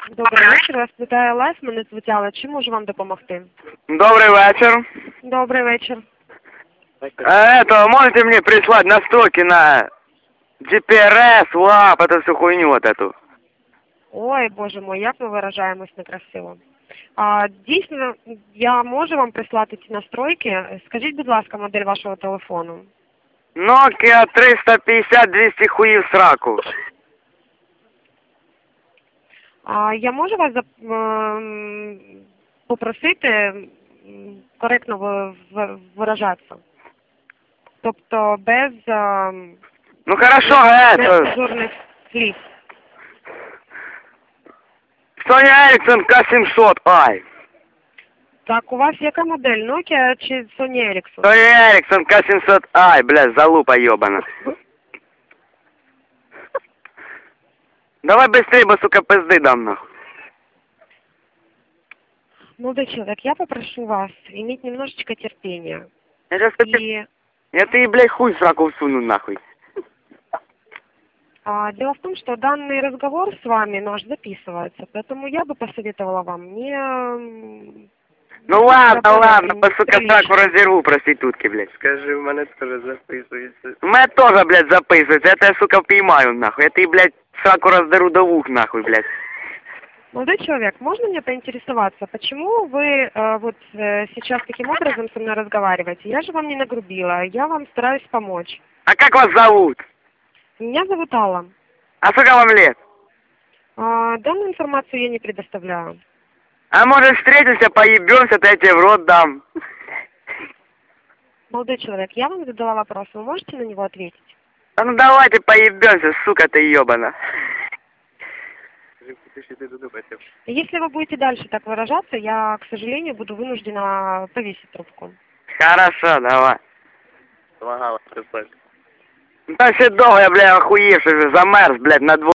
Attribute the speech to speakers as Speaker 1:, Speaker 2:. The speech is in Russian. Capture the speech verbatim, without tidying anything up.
Speaker 1: Добрий вечір, вас вітає Лайф, мене звуть Алла. Чим можу вам допомогти?
Speaker 2: Добрый вечер.
Speaker 1: Добрий вечір.
Speaker 2: А, это, можете мне прислать настройки на джі пі ар ес, ЛАП, эту всю хуйню вот эту?
Speaker 1: Ой, боже мой, як ми виражаємось некрасиво. А, дійсно, я можу вам прислати ці настройки. Скажіть, будь ласка, модель вашого телефону.
Speaker 2: Nokia триста п'ятдесят двісті хуїв сраку.
Speaker 1: А, я можу вас зап- ем, попросити м, коректно ви- ви- виражатися? Тобто без ем,
Speaker 2: Ну хорошо, это,
Speaker 1: нецензурних слів.
Speaker 2: Sony Ericsson ка сімсот ай.
Speaker 1: Так, у вас яка модель? Nokia чи Sony Ericsson?
Speaker 2: Sony Ericsson ка сімсот ай, бля, залупа ёбана. Давай быстрее, бо, сука, пизды дам, нахуй.
Speaker 1: Молодой человек, я попрошу вас иметь немножечко терпения.
Speaker 2: Я сейчас тебе,
Speaker 1: И
Speaker 2: я тебе, блядь, хуй в сраку всуну, нахуй.
Speaker 1: а, дело в том, что данный разговор с вами наш записывается, поэтому я бы посоветовала вам не... м,
Speaker 2: Ну ладно,
Speaker 1: работать
Speaker 2: ладно, по, сука,
Speaker 1: неприлично.
Speaker 2: сраку разорву проститутки, блядь.
Speaker 3: Скажи, в мене теж записується.
Speaker 2: У меня тоже, блядь, записывается. Я тебя, сука, поймаю, нахуй. Я тебе, блядь, сраку раздеру до ух, нахуй, блядь.
Speaker 1: Молодой человек, можно мне поинтересоваться, почему вы э, вот э, сейчас таким образом со мной разговариваете? Я же вам не нагрубила, я вам стараюсь помочь.
Speaker 2: А как вас зовут?
Speaker 1: Меня зовут Алла.
Speaker 2: А сколько вам лет?
Speaker 1: А, данную информацию я не предоставляю.
Speaker 2: А может встретимся, поебемся, то я тебе в рот дам.
Speaker 1: Молодой человек, я вам задала вопрос, вы можете на него ответить?
Speaker 2: А ну давайте поебемся, сука ты ебана.
Speaker 3: Скажи, ти ще ти додумайся.
Speaker 1: Если вы будете дальше так выражаться, я, к сожалению, буду вынуждена повесить трубку.
Speaker 2: Хорошо, давай.
Speaker 3: Помагала прислати.
Speaker 2: Ну там все долго, я, бля, охуевший, замерз, блядь, на двор.